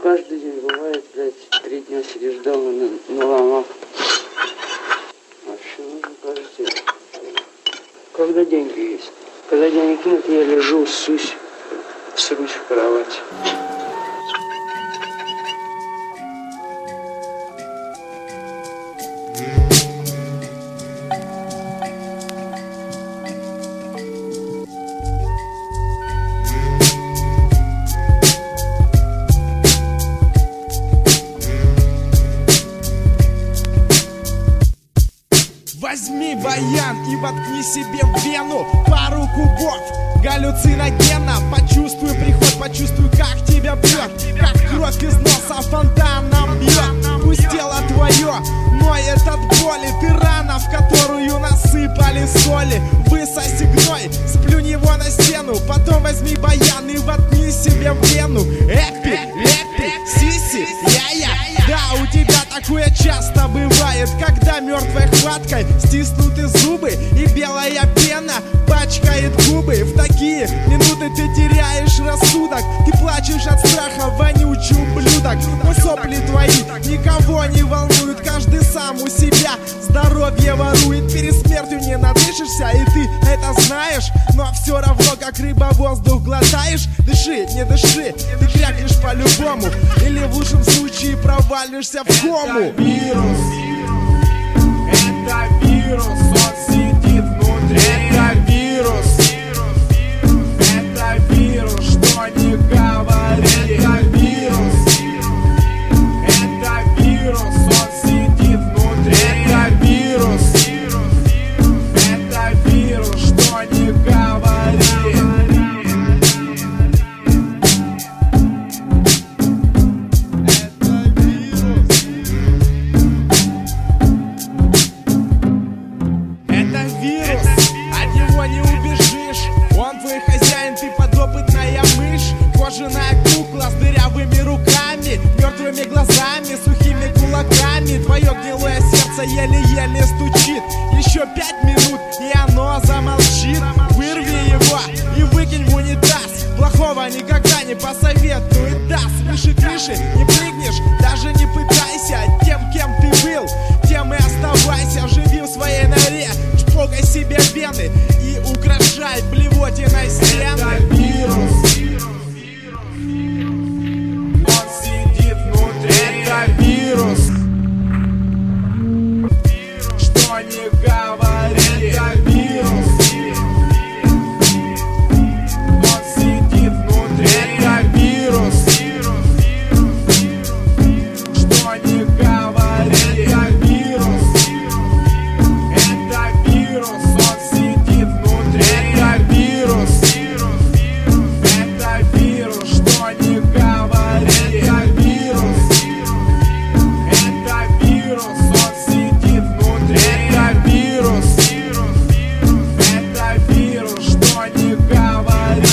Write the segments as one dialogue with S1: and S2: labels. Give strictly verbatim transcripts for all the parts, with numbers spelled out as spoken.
S1: каждый день бывает, блядь, три дня сидишь дома на, на ломах. Вообще нужно каждый день. Когда деньги есть. Когда денег нет, я лежу, ссусь, всрусь в кровать.
S2: Возьми баян и воткни себе в вену пару кубов галлюциногена. Почувствуй приход, почувствуй, как тебя бьет, как кровь из носа фонтаном бьет. Пусть тело твое ноет от боли, ты рана, в которую насыпали соли. Высоси гной, сплюнь его на стену, потом возьми баян и воткни себе в вену. Эпи, эпи, сиси, я-я. Да, у тебя такое часто бывает, когда мертвой хваткой стиснуты зубы и белая пена пачкает губы. В такие минуты ты теряешь рассудок, ты плачешь от страха, вонючий ублюдок. Но сопли твои никого не волнуют, каждый сам у себя здоровье ворует. Перед смертью не надышишься, и ты это знаешь, но все равно как рыба воздух глотаешь. Дыши, не дыши, ты крякнешь по-любому, или в лучшем случае провалишься в кому.
S3: Это вирус, это вирус, он сидит внутри. Это вирус, это вирус, что не говори. Это вирус, это вирус, он сидит внутри. Это вирус, это вирус, что не говори.
S2: Кожаная кукла с дырявыми руками, мертвыми глазами, сухими кулаками. Твое гнилое сердце еле-еле стучит. Еще пять минут, и оно замолчит. Вырви его и выкинь в унитаз. Плохого никогда не посоветует даст. Выше крыши не прыгнешь, даже не пытайся. Тем, кем ты был, тем и оставайся. Живи в своей норе, чпокай себе вены и украшай блевотиной стены.
S3: Это вирус, это вирус, что не говори. Это вирус, он сидит внутри. Это вирус, что не говори. Это вирус, это вирус, он сидит внутри. Это вирус, это вирус, что не говори. Это вирус, это вирус, он сидит внутри. Это вирус, это вирус, что не говори.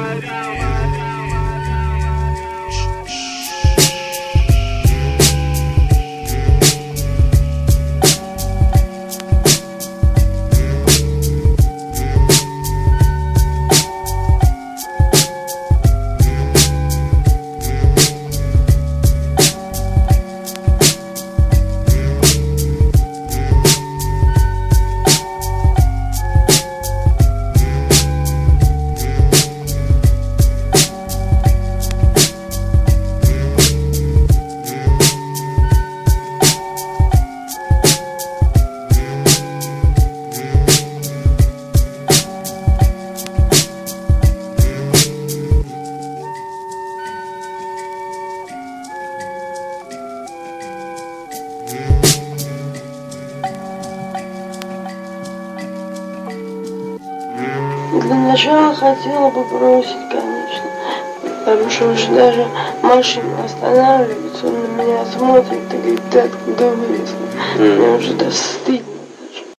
S1: Для начала хотела бы бросить, конечно, потому что уж даже машина останавливается, он на меня смотрит и говорит: так, куда вылезла? Мне уже да стыдно.